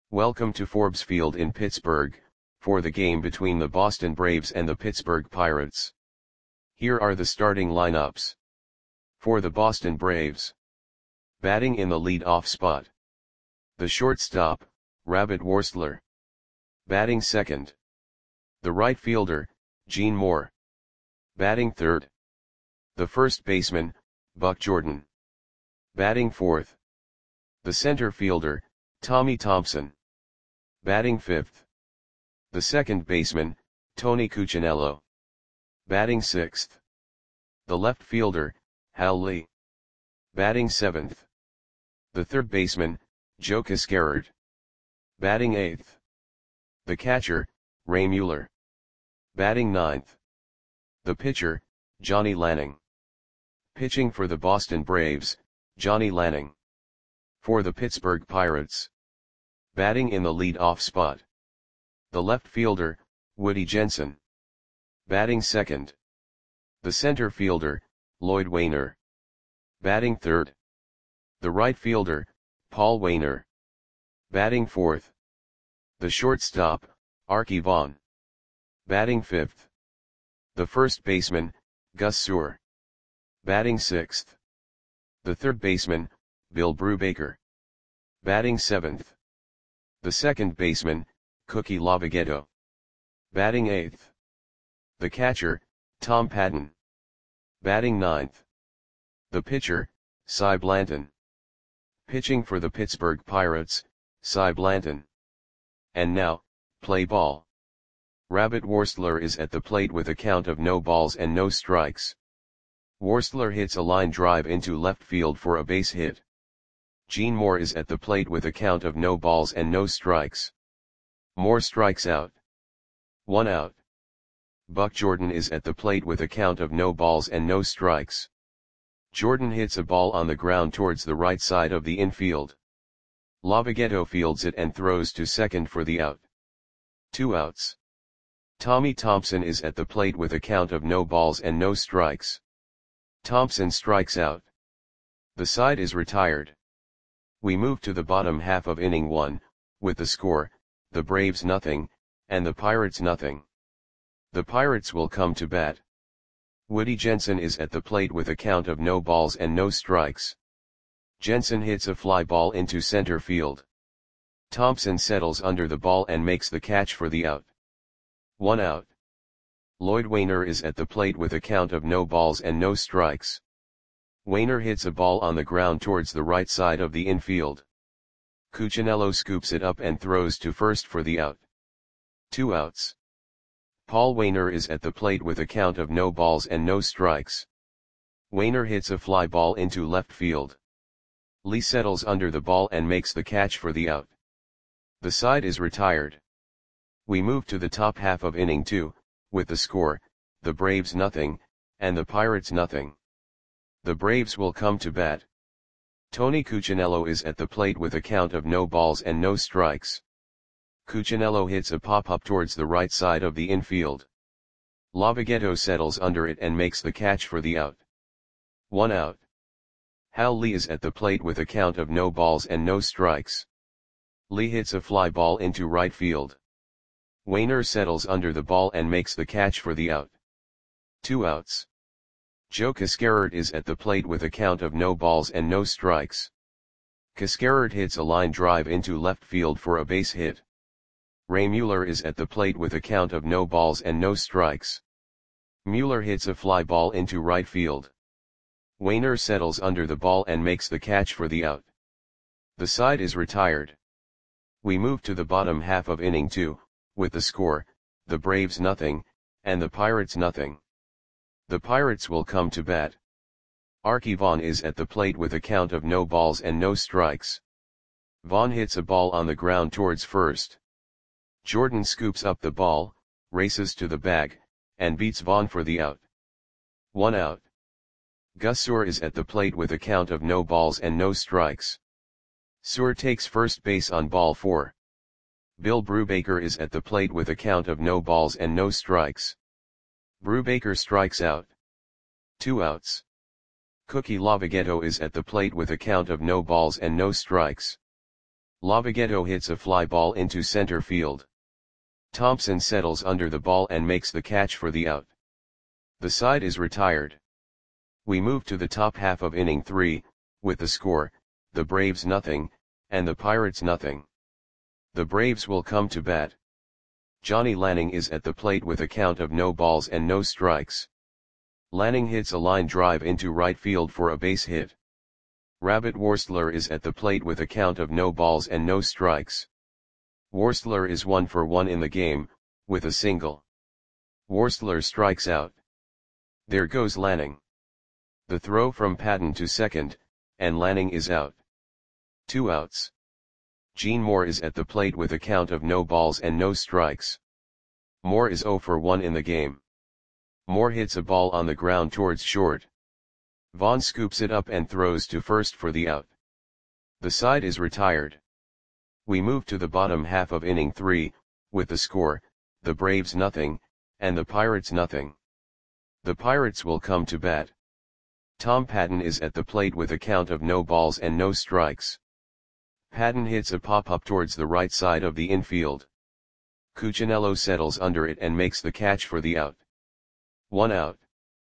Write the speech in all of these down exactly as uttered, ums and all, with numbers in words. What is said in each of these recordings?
Welcome to Forbes Field in Pittsburgh, for the game between the Boston Braves and the Pittsburgh Pirates. Here are the starting lineups. For the Boston Braves. Batting in the lead-off spot. The shortstop, Rabbit Worstler. Batting second. The right fielder, Gene Moore. Batting third. The first baseman, Buck Jordan. Batting fourth. The center fielder, Tommy Thompson. Batting fifth. The second baseman, Tony Cuccinello. Batting sixth. The left fielder, Hal Lee. Batting seventh. The third baseman, Joe Cascarard. Batting eighth. The catcher, Ray Mueller. Batting ninth. The pitcher, Johnny Lanning. Pitching for the Boston Braves, Johnny Lanning. For the Pittsburgh Pirates. Batting in the lead-off spot. The left fielder, Woody Jensen. Batting second. The center fielder, Lloyd Wainer. Batting third. The right fielder, Paul Wainer. Batting fourth. The shortstop, Arky Vaughan. Batting fifth. The first baseman, Gus Sewell. Batting sixth. The third baseman, Bill Brubaker. Batting seventh. The second baseman, Cookie Lavagetto. Batting eighth. The catcher, Tom Patton. Batting ninth. The pitcher, Cy Blanton. Pitching for the Pittsburgh Pirates, Cy Blanton. And now, play ball. Rabbit Worstler is at the plate with a count of no balls and no strikes. Worstler hits a line drive into left field for a base hit. Gene Moore is at the plate with a count of no balls and no strikes. Moore strikes out. One out. Buck Jordan is at the plate with a count of no balls and no strikes. Jordan hits a ball on the ground towards the right side of the infield. Lavagetto fields it and throws to second for the out. Two outs. Tommy Thompson is at the plate with a count of no balls and no strikes. Thompson strikes out. The side is retired. We move to the bottom half of inning one, with the score, the Braves nothing, and the Pirates nothing. The Pirates will come to bat. Woody Jensen is at the plate with a count of no balls and no strikes. Jensen hits a fly ball into center field. Thompson settles under the ball and makes the catch for the out. One out. Lloyd Wainer is at the plate with a count of no balls and no strikes. Wainer hits a ball on the ground towards the right side of the infield. Cuccinello scoops it up and throws to first for the out. Two outs. Paul Wainer is at the plate with a count of no balls and no strikes. Wainer hits a fly ball into left field. Lee settles under the ball and makes the catch for the out. The side is retired. We move to the top half of inning two, with the score, the Braves nothing, and the Pirates nothing. The Braves will come to bat. Tony Cuccinello is at the plate with a count of no balls and no strikes. Cuccinello hits a pop-up towards the right side of the infield. Lavagetto settles under it and makes the catch for the out. One out. Hal Lee is at the plate with a count of no balls and no strikes. Lee hits a fly ball into right field. Wainer settles under the ball and makes the catch for the out. Two outs. Joe Cascarard is at the plate with a count of no balls and no strikes. Cascarard hits a line drive into left field for a base hit. Ray Mueller is at the plate with a count of no balls and no strikes. Mueller hits a fly ball into right field. Wainer settles under the ball and makes the catch for the out. The side is retired. We move to the bottom half of inning two, with the score, the Braves nothing, and the Pirates nothing. The Pirates will come to bat. Arky Vaughan is at the plate with a count of no balls and no strikes. Vaughan hits a ball on the ground towards first. Jordan scoops up the ball, races to the bag, and beats Vaughan for the out. One out. Gus Sewell is at the plate with a count of no balls and no strikes. Sewell takes first base on ball four. Bill Brubaker is at the plate with a count of no balls and no strikes. Brubaker strikes out. Two outs. Cookie Lavagetto is at the plate with a count of no balls and no strikes. Lavagetto hits a fly ball into center field. Thompson settles under the ball and makes the catch for the out. The side is retired. We move to the top half of inning three, with the score, the Braves nothing, and the Pirates nothing. The Braves will come to bat. Johnny Lanning is at the plate with a count of no balls and no strikes. Lanning hits a line drive into right field for a base hit. Rabbit Worstler is at the plate with a count of no balls and no strikes. Worstler is one for one in the game, with a single. Worstler strikes out. There goes Lanning. The throw from Patton to second, and Lanning is out. Two outs. Gene Moore is at the plate with a count of no balls and no strikes. Moore is oh for one in the game. Moore hits a ball on the ground towards short. Vaughn scoops it up and throws to first for the out. The side is retired. We move to the bottom half of inning three, with the score, the Braves nothing, and the Pirates nothing. The Pirates will come to bat. Tom Patton is at the plate with a count of no balls and no strikes. Patton hits a pop-up towards the right side of the infield. Cuccinello settles under it and makes the catch for the out. One out.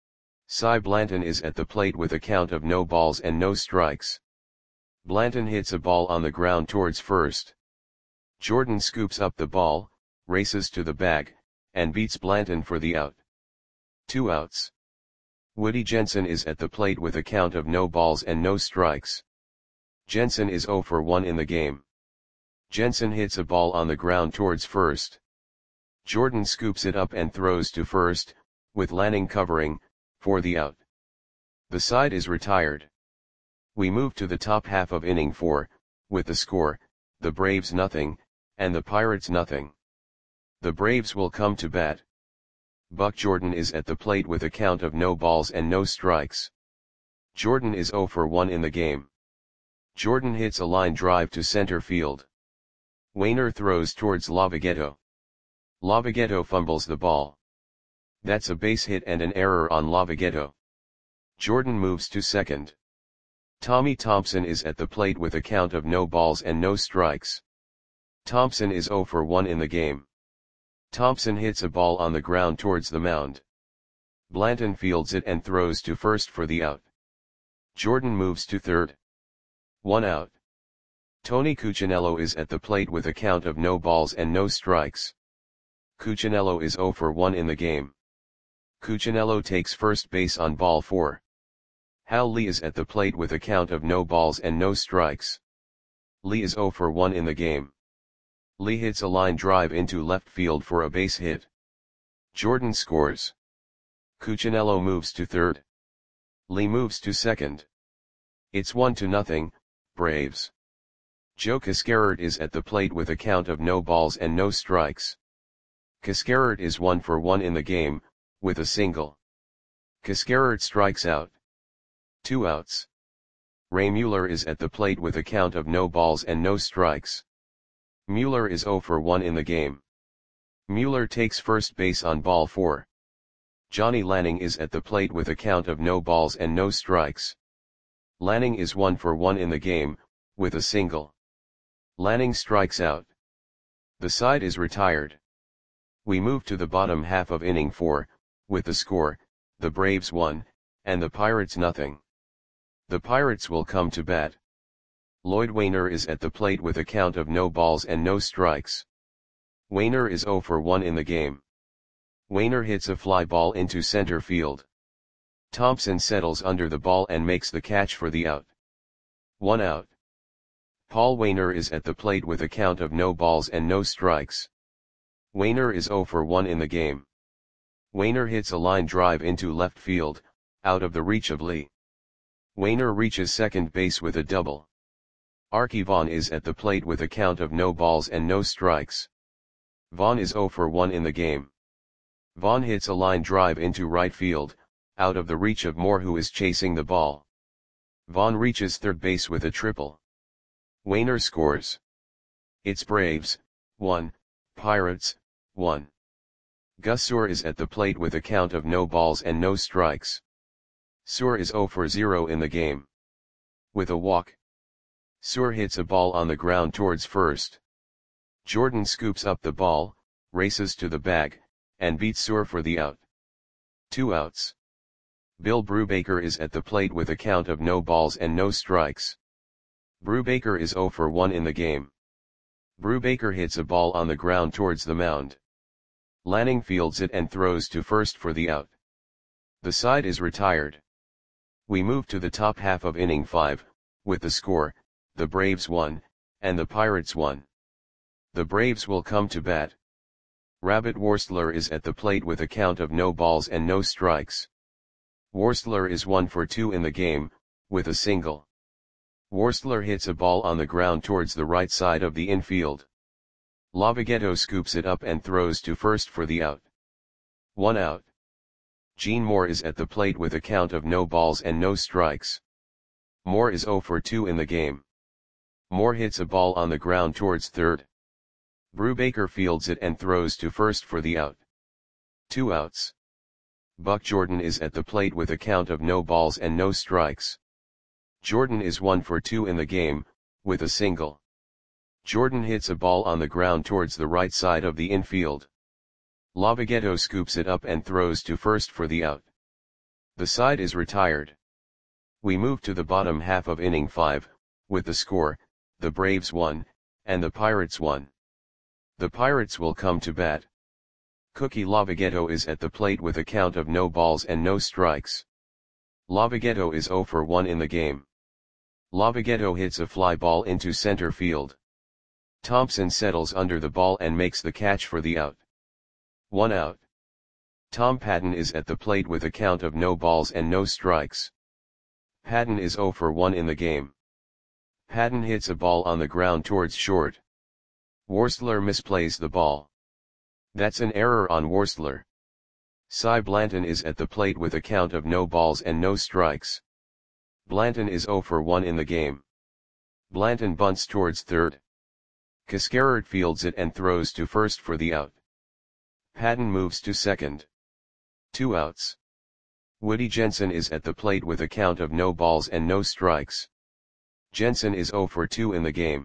Cy Blanton is at the plate with a count of no balls and no strikes. Blanton hits a ball on the ground towards first. Jordan scoops up the ball, races to the bag, and beats Blanton for the out. Two outs. Woody Jensen is at the plate with a count of no balls and no strikes. Jensen is oh for one in the game. Jensen hits a ball on the ground towards first. Jordan scoops it up and throws to first, with Lanning covering, for the out. The side is retired. We move to the top half of inning four, with the score, the Braves nothing, and the Pirates nothing. The Braves will come to bat. Buck Jordan is at the plate with a count of no balls and no strikes. Jordan is oh for one in the game. Jordan hits a line drive to center field. Wainer throws towards Lavagetto. Lavagetto fumbles the ball. That's a base hit and an error on Lavagetto. Jordan moves to second. Tommy Thompson is at the plate with a count of no balls and no strikes. Thompson is oh for one in the game. Thompson hits a ball on the ground towards the mound. Blanton fields it and throws to first for the out. Jordan moves to third. One out. Tony Cuccinello is at the plate with a count of no balls and no strikes. Cuccinello is oh for one in the game. Cuccinello takes first base on ball four. Hal Lee is at the plate with a count of no balls and no strikes. Lee is oh for one in the game. Lee hits a line drive into left field for a base hit. Jordan scores. Cuccinello moves to third. Lee moves to second. It's one to nothing, Braves. Joe Cascarert is at the plate with a count of no balls and no strikes. Cascarert is one for one in the game, with a single. Cascarert strikes out. Two outs. Ray Mueller is at the plate with a count of no balls and no strikes. Mueller is oh for one in the game. Mueller takes first base on ball four. Johnny Lanning is at the plate with a count of no balls and no strikes. Lanning is one for one in the game, with a single. Lanning strikes out. The side is retired. We move to the bottom half of inning four, with the score, the Braves one, and the Pirates nothing. The Pirates will come to bat. Lloyd Wainer is at the plate with a count of no balls and no strikes. Wainer is oh for one in the game. Wainer hits a fly ball into center field. Thompson settles under the ball and makes the catch for the out. One out. Paul Wainer is at the plate with a count of no balls and no strikes. Wainer is oh for one in the game. Wainer hits a line drive into left field, out of the reach of Lee. Wainer reaches second base with a double. Arky Vaughan is at the plate with a count of no balls and no strikes. Vaughan is oh for one in the game. Vaughan hits a line drive into right field, out of the reach of Moore, who is chasing the ball. Vaughan reaches third base with a triple. Wainer scores. It's Braves, one, Pirates, one. Gus Suhr is at the plate with a count of no balls and no strikes. Suhr is oh for zero in the game. With a walk. Suhr hits a ball on the ground towards first. Jordan scoops up the ball, races to the bag, and beats Suhr for the out. Two outs. Bill Brubaker is at the plate with a count of no balls and no strikes. Brubaker is oh for one in the game. Brubaker hits a ball on the ground towards the mound. Lanning fields it and throws to first for the out. The side is retired. We move to the top half of inning five, with the score, the Braves won, and the Pirates won. The Braves will come to bat. Rabbit Worstler is at the plate with a count of no balls and no strikes. Worstler is one for two in the game, with a single. Worstler hits a ball on the ground towards the right side of the infield. Lavagetto scoops it up and throws to first for the out. One out. Gene Moore is at the plate with a count of no balls and no strikes. Moore is oh for two in the game. Moore hits a ball on the ground towards third. Brubaker fields it and throws to first for the out. Two outs. Buck Jordan is at the plate with a count of no balls and no strikes. Jordan is one for two in the game, with a single. Jordan hits a ball on the ground towards the right side of the infield. Lavagetto scoops it up and throws to first for the out. The side is retired. We move to the bottom half of inning five, with the score, the Braves won, and the Pirates won. The Pirates will come to bat. Cookie Lavagetto is at the plate with a count of no balls and no strikes. Lavagetto is oh for one in the game. Lavagetto hits a fly ball into center field. Thompson settles under the ball and makes the catch for the out. One out. Tom Patton is at the plate with a count of no balls and no strikes. Patton is oh for one in the game. Patton hits a ball on the ground towards short. Worstler misplays the ball. That's an error on Worstler. Cy Blanton is at the plate with a count of no balls and no strikes. Blanton is oh for one in the game. Blanton bunts towards third. Cascarard fields it and throws to first for the out. Patton moves to second. Two outs. Woody Jensen is at the plate with a count of no balls and no strikes. Jensen is oh for two in the game.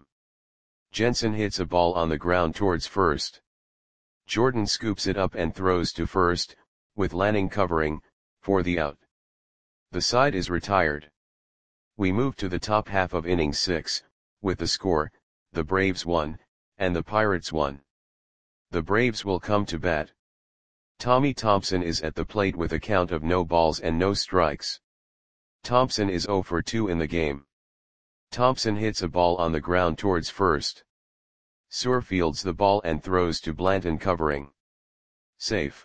Jensen hits a ball on the ground towards first. Jordan scoops it up and throws to first, with Lanning covering, for the out. The side is retired. We move to the top half of inning six, with the score, the Braves won, and the Pirates won. The Braves will come to bat. Tommy Thompson is at the plate with a count of no balls and no strikes. Thompson is oh for two in the game. Thompson hits a ball on the ground towards first. Suhr fields the ball and throws to Blanton covering. Safe.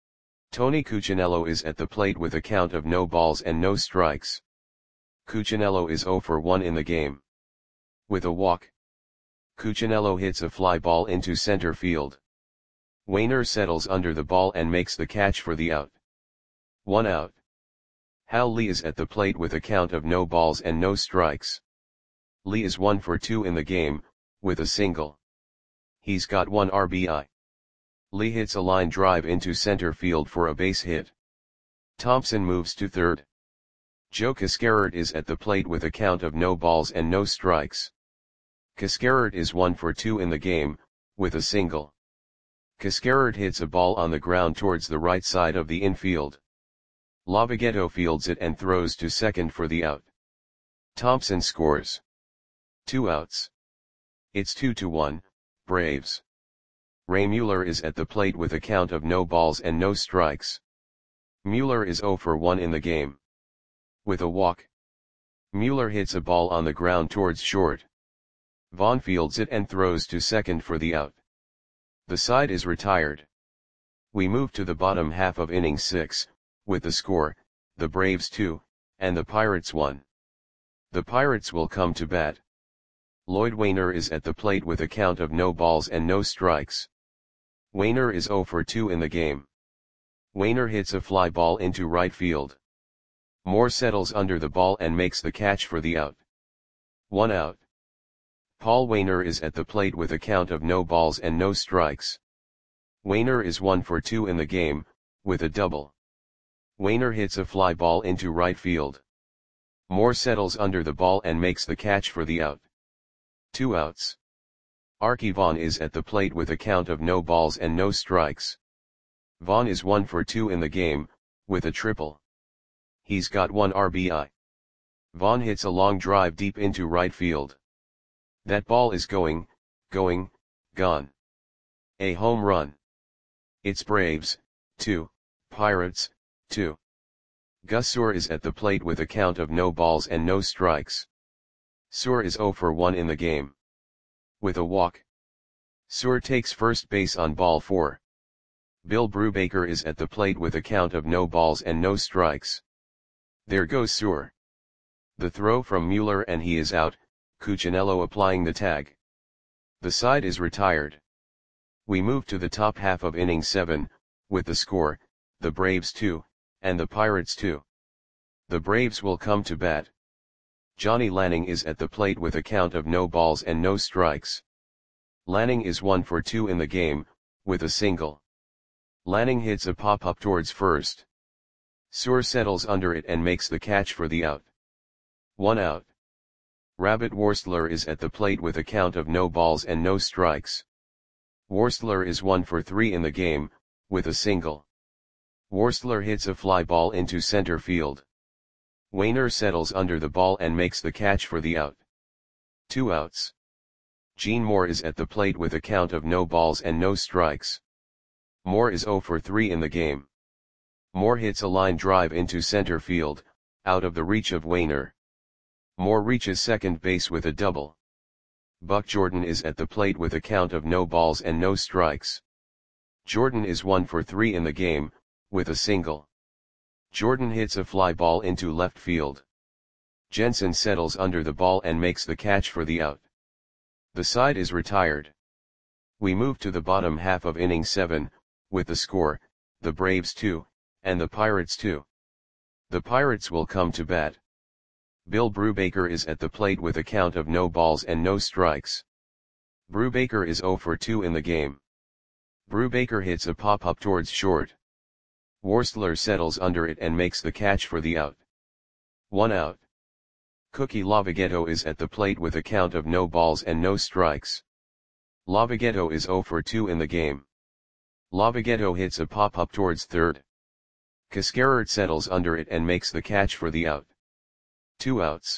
Tony Cuccinello is at the plate with a count of no balls and no strikes. Cuccinello is oh for one in the game. With a walk. Cuccinello hits a fly ball into center field. Wainer settles under the ball and makes the catch for the out. One out. Hal Lee is at the plate with a count of no balls and no strikes. Lee is one for two in the game, with a single. He's got one R B I. Lee hits a line drive into center field for a base hit. Thompson moves to third. Joe Cascarard is at the plate with a count of no balls and no strikes. Cascarard is one for two in the game, with a single. Cascarard hits a ball on the ground towards the right side of the infield. Lavagetto fields it and throws to second for the out. Thompson scores. Two outs. It's two to one, Braves. Ray Mueller is at the plate with a count of no balls and no strikes. Mueller is oh for one in the game. With a walk. Mueller hits a ball on the ground towards short. Vaughn fields it and throws to second for the out. The side is retired. We move to the bottom half of inning six, with the score, the Braves two, and the Pirates one. The Pirates will come to bat. Lloyd Wainer is at the plate with a count of no balls and no strikes. Wainer is oh for two in the game. Wainer hits a fly ball into right field. Moore settles under the ball and makes the catch for the out. One out. Paul Wainer is at the plate with a count of no balls and no strikes. Wainer is one for two in the game, with a double. Wainer hits a fly ball into right field. Moore settles under the ball and makes the catch for the out. Two outs. Arky Vaughan is at the plate with a count of no balls and no strikes. Vaughan is one for two in the game, with a triple. He's got one R B I. Vaughan hits a long drive deep into right field. That ball is going, going, gone. A home run. It's Braves, two, Pirates, two. Gus Suhr is at the plate with a count of no balls and no strikes. Suhr is zero for one in the game. With a walk. Suhr takes first base on ball four. Bill Brubaker is at the plate with a count of no balls and no strikes. There goes Suhr. The throw from Mueller and he is out, Cuccinello applying the tag. The side is retired. We move to the top half of inning seven, with the score, the Braves two, and the Pirates two. The Braves will come to bat. Johnny Lanning is at the plate with a count of no balls and no strikes. Lanning is one for two in the game, with a single. Lanning hits a pop-up towards first. Suhr settles under it and makes the catch for the out. One out. Rabbit Worstler is at the plate with a count of no balls and no strikes. Worstler is one for three in the game, with a single. Worstler hits a fly ball into center field. Wainer settles under the ball and makes the catch for the out. Two outs. Gene Moore is at the plate with a count of no balls and no strikes. Moore is zero for three in the game. Moore hits a line drive into center field, out of the reach of Wainer. Moore reaches second base with a double. Buck Jordan is at the plate with a count of no balls and no strikes. Jordan is one for three in the game, with a single. Jordan hits a fly ball into left field. Jensen settles under the ball and makes the catch for the out. The side is retired. We move to the bottom half of inning seven, with the score, the Braves two, and the Pirates two. The Pirates will come to bat. Bill Brubaker is at the plate with a count of no balls and no strikes. Brubaker is zero for two in the game. Brubaker hits a pop-up towards short. Worstler settles under it and makes the catch for the out. One out. Cookie Lavagetto is at the plate with a count of no balls and no strikes. Lavagetto is zero for two in the game. Lavagetto hits a pop-up towards third. Cascarert settles under it and makes the catch for the out. Two outs.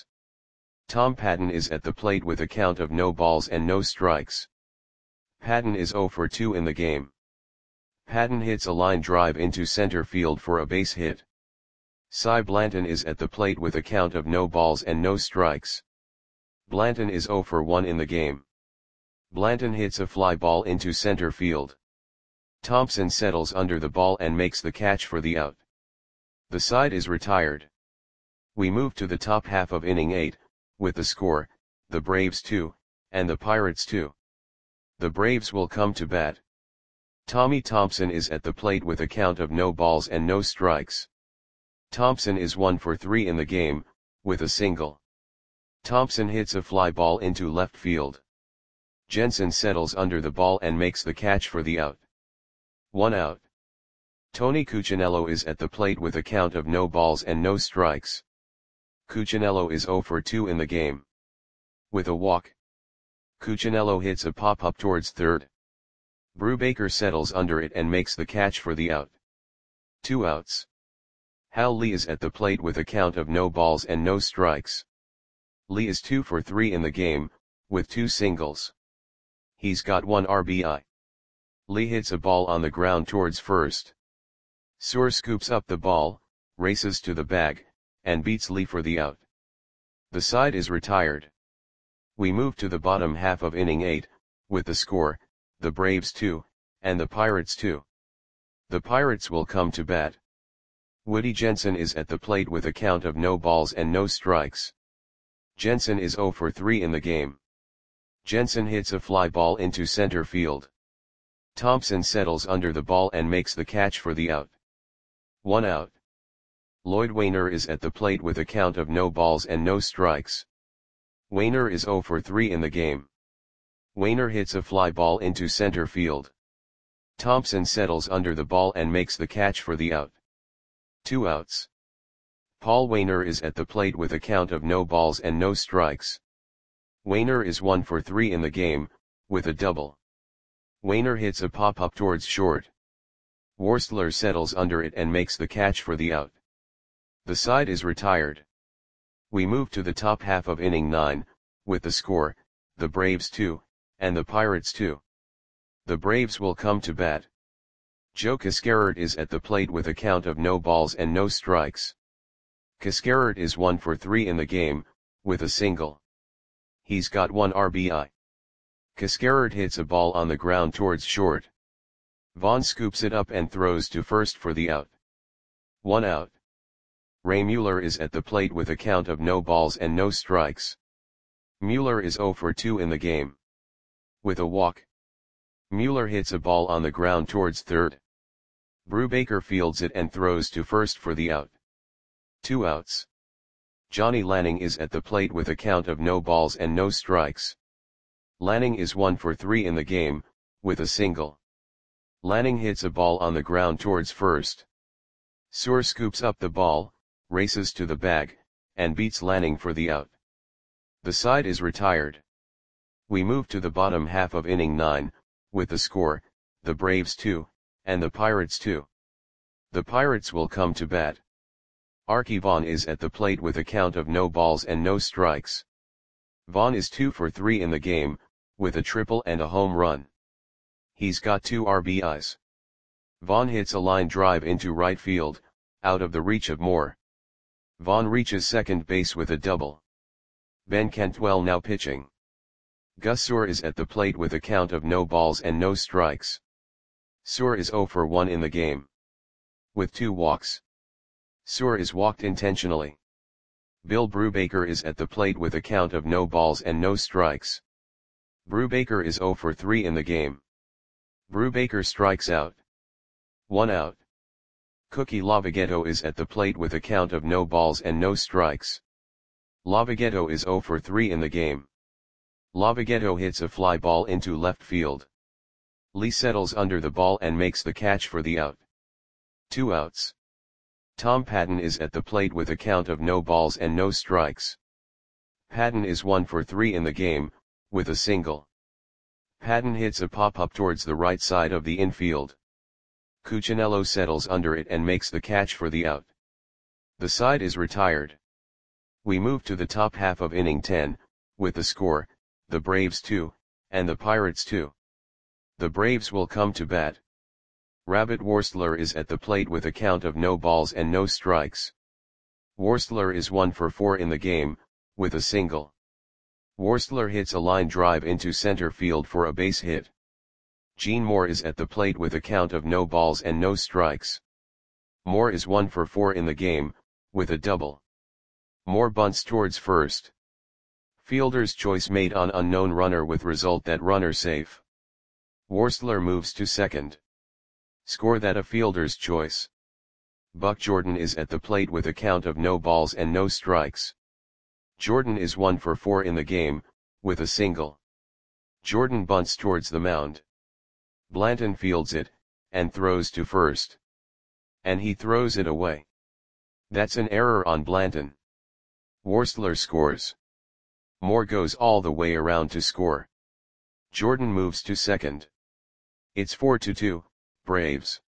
Tom Patton is at the plate with a count of no balls and no strikes. Patton is zero for two in the game. Patton hits a line drive into center field for a base hit. Cy Blanton is at the plate with a count of no balls and no strikes. Blanton is zero for one in the game. Blanton hits a fly ball into center field. Thompson settles under the ball and makes the catch for the out. The side is retired. We move to the top half of inning eight, with the score, the Braves two, and the Pirates two. The Braves will come to bat. Tommy Thompson is at the plate with a count of no balls and no strikes. Thompson is one for three in the game, with a single. Thompson hits a fly ball into left field. Jensen settles under the ball and makes the catch for the out. One out. Tony Cuccinello is at the plate with a count of no balls and no strikes. Cuccinello is zero for two in the game. With a walk. Cuccinello hits a pop-up towards third. Brubaker settles under it and makes the catch for the out. Two outs. Hal Lee is at the plate with a count of no balls and no strikes. Lee is two for three in the game, with two singles. He's got one R B I. Lee hits a ball on the ground towards first. Suhr scoops up the ball, races to the bag, and beats Lee for the out. The side is retired. We move to the bottom half of inning eight, with the score, the Braves two, and the Pirates two. The Pirates will come to bat. Woody Jensen is at the plate with a count of no balls and no strikes. Jensen is zero for three in the game. Jensen hits a fly ball into center field. Thompson settles under the ball and makes the catch for the out. One out. Lloyd Wainer is at the plate with a count of no balls and no strikes. Wainer is zero for three in the game. Wainer hits a fly ball into center field. Thompson settles under the ball and makes the catch for the out. Two outs. Paul Wainer is at the plate with a count of no balls and no strikes. Wainer is one for three in the game, with a double. Wainer hits a pop-up towards short. Worstler settles under it and makes the catch for the out. The side is retired. We move to the top half of inning nine, with the score, the Braves two, and the Pirates two. The Braves will come to bat. Joe Cascarert is at the plate with a count of no balls and no strikes. Cascarert is one for three in the game, with a single. He's got one R B I. Cascarert hits a ball on the ground towards short. Vaughn scoops it up and throws to first for the out. One out. Ray Mueller is at the plate with a count of no balls and no strikes. Mueller is zero for two in the game. With a walk. Mueller hits a ball on the ground towards third. Brubaker fields it and throws to first for the out. Two outs. Johnny Lanning is at the plate with a count of no balls and no strikes. Lanning is one for three in the game, with a single. Lanning hits a ball on the ground towards first. Suhr scoops up the ball, races to the bag, and beats Lanning for the out. The side is retired. We move to the bottom half of inning nine, with the score, the Braves two, and the Pirates two. The Pirates will come to bat. Arky Vaughan is at the plate with a count of no balls and no strikes. Vaughan is two for three in the game, with a triple and a home run. He's got two R B Is. Vaughan hits a line drive into right field, out of the reach of Moore. Vaughan reaches second base with a double. Ben Cantwell now pitching. Gus Suhr is at the plate with a count of no balls and no strikes. Suhr is zero for one in the game. With two walks. Suhr is walked intentionally. Bill Brubaker is at the plate with a count of no balls and no strikes. Brubaker is zero for three in the game. Brubaker strikes out. One out. Cookie Lavagetto is at the plate with a count of no balls and no strikes. Lavagetto is zero for three in the game. Lavagetto hits a fly ball into left field. Lee settles under the ball and makes the catch for the out. Two outs. Tom Patton is at the plate with a count of no balls and no strikes. Patton is one for three in the game, with a single. Patton hits a pop-up towards the right side of the infield. Cuccinello settles under it and makes the catch for the out. The side is retired. We move to the top half of inning ten, with the score, the Braves two, and the Pirates two. The Braves will come to bat. Rabbit Worstler is at the plate with a count of no balls and no strikes. Worstler is one for four in the game, with a single. Worstler hits a line drive into center field for a base hit. Gene Moore is at the plate with a count of no balls and no strikes. Moore is one for four in the game, with a double. Moore bunts towards first. Fielder's choice made on unknown runner with result that runner safe. Worstler moves to second. Score that a fielder's choice. Buck Jordan is at the plate with a count of no balls and no strikes. Jordan is one for four in the game, with a single. Jordan bunts towards the mound. Blanton fields it, and throws to first. And he throws it away. That's an error on Blanton. Worstler scores. Moore goes all the way around to score. Jordan moves to second. It's four to two, Braves.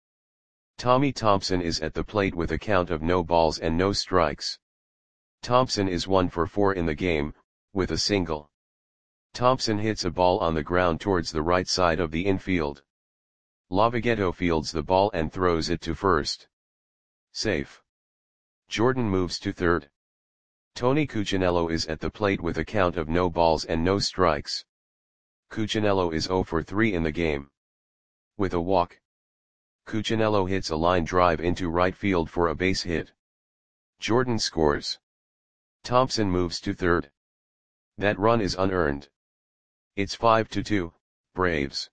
Tommy Thompson is at the plate with a count of no balls and no strikes. Thompson is one for four in the game, with a single. Thompson hits a ball on the ground towards the right side of the infield. Lavagetto fields the ball and throws it to first. Safe. Jordan moves to third. Tony Cuccinello is at the plate with a count of no balls and no strikes. Cuccinello is zero for three in the game. With a walk. Cuccinello hits a line drive into right field for a base hit. Jordan scores. Thompson moves to third. That run is unearned. It's five to two, Braves.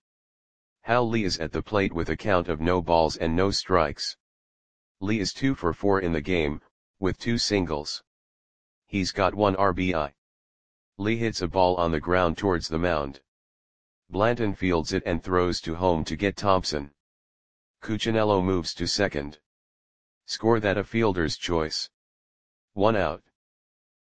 Hal Lee is at the plate with a count of no balls and no strikes. Lee is two for four in the game, with two singles. He's got one R B I. Lee hits a ball on the ground towards the mound. Blanton fields it and throws to home to get Thompson. Cuccinello moves to second. Score that a fielder's choice. One out.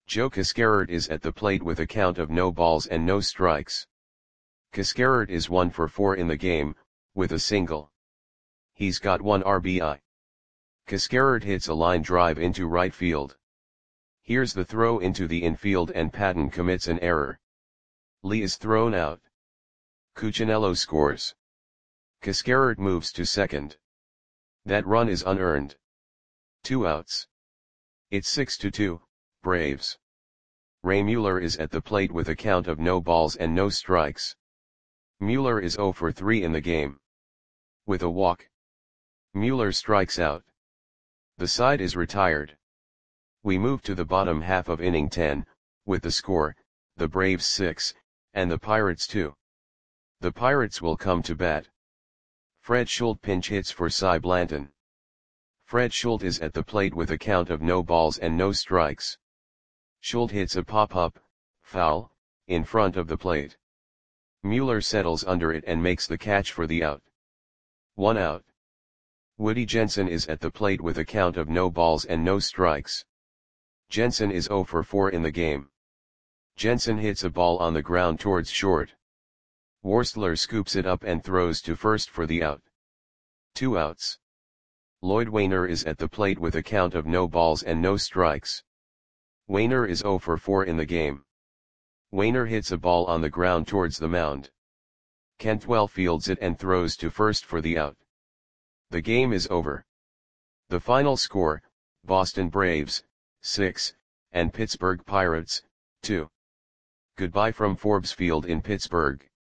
Joe Cascarard is at the plate with a count of no balls and no strikes. Cascarard is one for four in the game, with a single. He's got one R B I. Cascarard hits a line drive into right field. Here's the throw into the infield and Patton commits an error. Lee is thrown out. Cuccinello scores. Cascarard moves to second. That run is unearned. Two outs. It's six to two, Braves. Ray Mueller is at the plate with a count of no balls and no strikes. Mueller is zero for three in the game. With a walk, Mueller strikes out. The side is retired. We move to the bottom half of inning ten, with the score, the Braves six, and the Pirates two. The Pirates will come to bat. Fred Schultz pinch hits for Cy Blanton. Fred Schultz is at the plate with a count of no balls and no strikes. Schultz hits a pop-up, foul, in front of the plate. Mueller settles under it and makes the catch for the out. One out. Woody Jensen is at the plate with a count of no balls and no strikes. Jensen is zero for four in the game. Jensen hits a ball on the ground towards short. Worsler scoops it up and throws to first for the out. Two outs. Lloyd Wainer is at the plate with a count of no balls and no strikes. Wainer is zero for four in the game. Wainer hits a ball on the ground towards the mound. Cantwell fields it and throws to first for the out. The game is over. The final score, Boston Braves, six, and Pittsburgh Pirates, two. Goodbye from Forbes Field in Pittsburgh.